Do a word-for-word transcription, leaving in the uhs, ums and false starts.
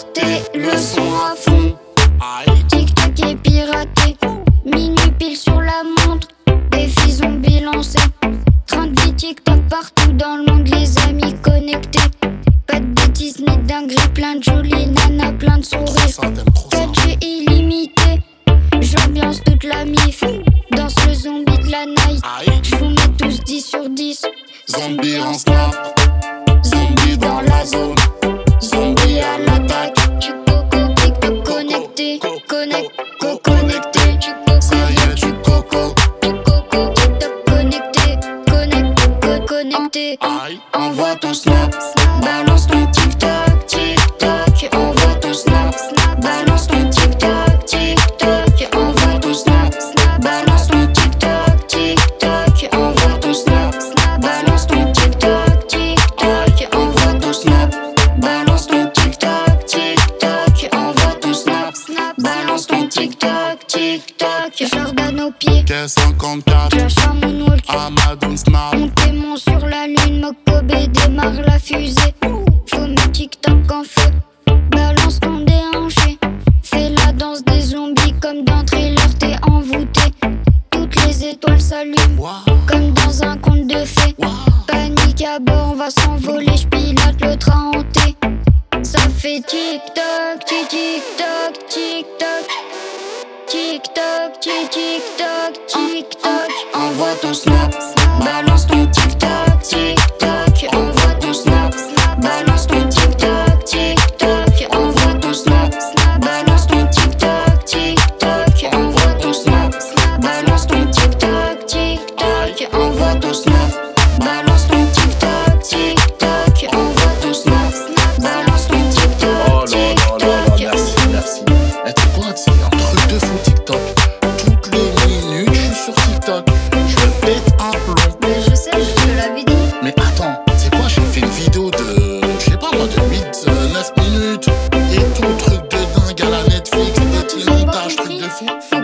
liberté, le son à fond. TikTok est piraté, minuit pile sur la montre. Défi zombie lancé, train de vie TikTok partout dans le monde, les amis connectés. Pas de bêtises ni de dingueries, plein de jolies nanas, plein de sourires. quatre G illimité, j'ambiance toute la mif. Danse le zombie de la night, j'vous mets tous dix sur dix. Zombie en snap, zombie dans la zone, zombie à l'attaque. TikTok connecté, connect, co-connecté. Ça y est, tu coco. TikTok connecté, connect, co-connecté. Envoie ton snap, balance ton TikTok, TikTok. Envoie ton snap, balance ton TikTok, TikTok. Envoie ton snap, balance ton TikTok, TikTok. Envoie ton snap, balance ton TikTok, TikTok. Envoie ton snap, balance ton TikTok, TikTok. Envoie ton snap, balance ton TikTok, TikTok. Jordan au pied, K cinquante-quatre, flash un moonwalk. Amadou Snap. On témoin sur la lune, Mokobe démarre la fusée. Faut mettre TikTok en feu, balance ton déhanché. Fais la danse des zombies comme dans Thriller, t'es envoûté. Toutes les étoiles s'allument, comme dans un conte de fées. Panique à bord, on va s'envoler, j'pilote le train hanté. Ça fait TikTok, TikTok, TikTok. TikTok, TikTok, TikTok. Envoie ton snap, balance ton TikTok, TikTok. Envoie ton snap, balance ton TikTok, TikTok. Envoie ton snap, balance ton TikTok, TikTok. Envoie ton snap, balance ton TikTok, TikTok. Envoie ton snap, balance ton TikTok, TikTok. Envoie ton snap, balance ton TikTok, TikTok. Merci, merci. Eh, tu sais quoi, c'est un truc de fou TikTok. Toutes les minutes, je suis sur TikTok. Je me pète un plomb. Mais je sais, je te l'avais dit. Mais attends, c'est quoi, j'ai fait une vidéo de, je sais pas moi, de huit neuf minutes. Et tout truc de dingue à la Netflix, petit montage, truc de fou.